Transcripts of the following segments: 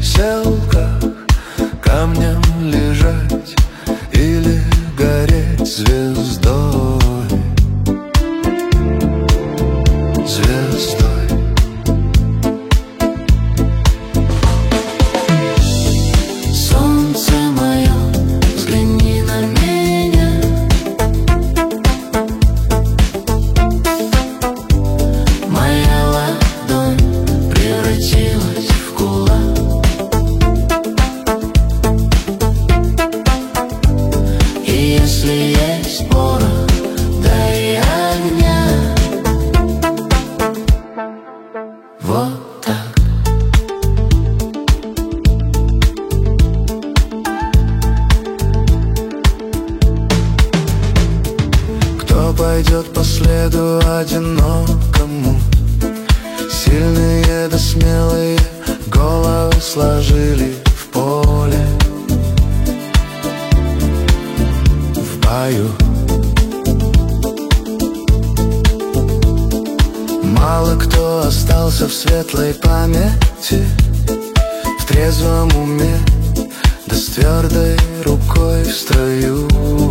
селках камнем лежать или гореть звездой, звездой. Солнце мое, взгляни на меня. Моя ладонь превратилась в кулак. И если есть порох, дай огня. Вот так. Кто пойдет по следу одинокому? Сильные да смелые головы сложили в поле, в бою. Мало кто остался в светлой памяти, в трезвом уме, да с твердой рукой в строю,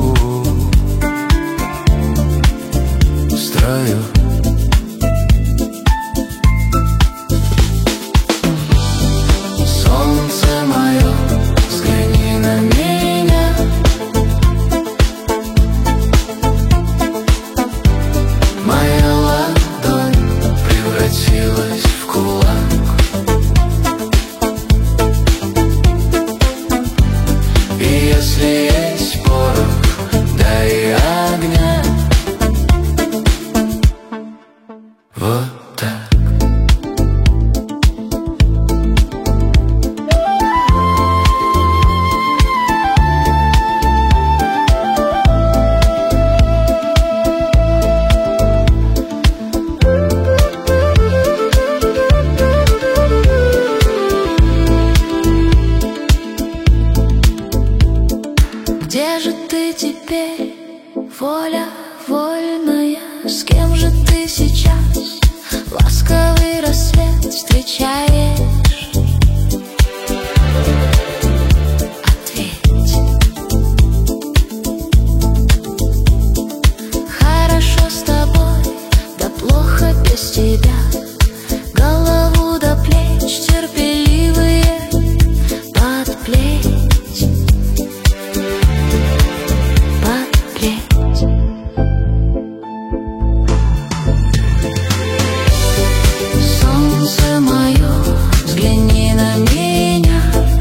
в строю. Солнце мое, взгляни на меня. Моя ладонь превратилась в кулак. И если есть порох, дай огня. Вот так. Где же ты теперь, воля вольная? С кем же ты сейчас ласковый рассвет встречаешь? Ответь. Хорошо с тобой, да плохо без тебя. Голову до плеч терпеливые подплеть. Солнце мое, взгляни на меня.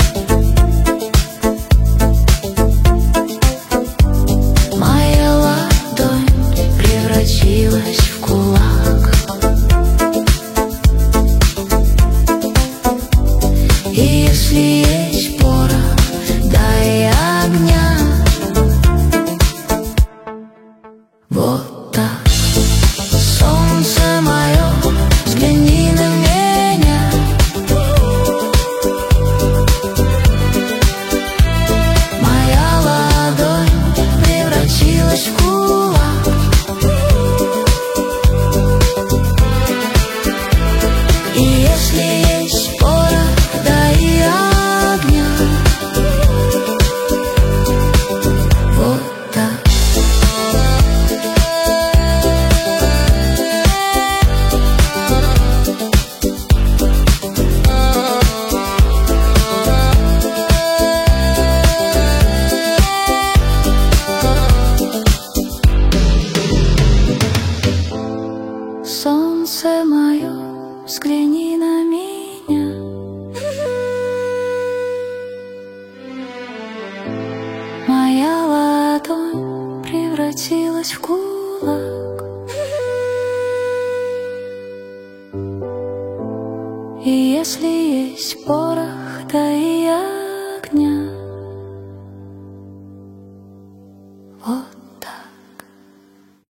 Моя ладонь превратилась в кулак. И если есть порох, дай огня. Вот так. Солнце мое, взгляни на меня. Моя ладонь превратилась в кулак. И если есть порох, дай огня. Вот так. Солнце мое, взгляни на меня. Моя ладонь превратилась в кулак. И если есть порох, дай я